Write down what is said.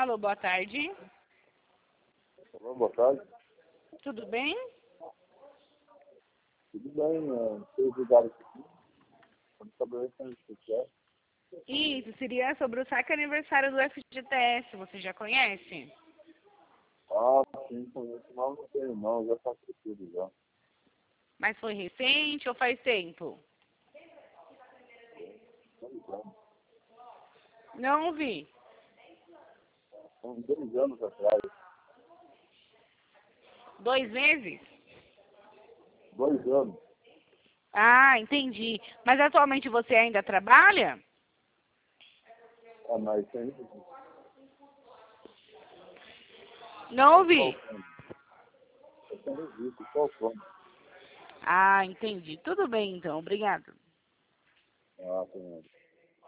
Alô, boa tarde. Olá, boa tarde. Tudo bem? Tudo bem, tenho ligado aqui. Vamos saber se você quer. Isso, seria sobre o saque aniversário do FGTS, você já conhece? Ah, sim, conheço, mas não tenho não, já faço tudo já. Mas foi recente ou faz tempo? Tô ligando. Não ouvi. São 2 anos atrás. 2 meses? 2 anos. Ah, entendi. Mas atualmente você ainda trabalha? Ah, mas tem Não ouvi. eu tenho visto, qual foi? Ah, entendi. Tudo bem então, obrigado. Ah, tem.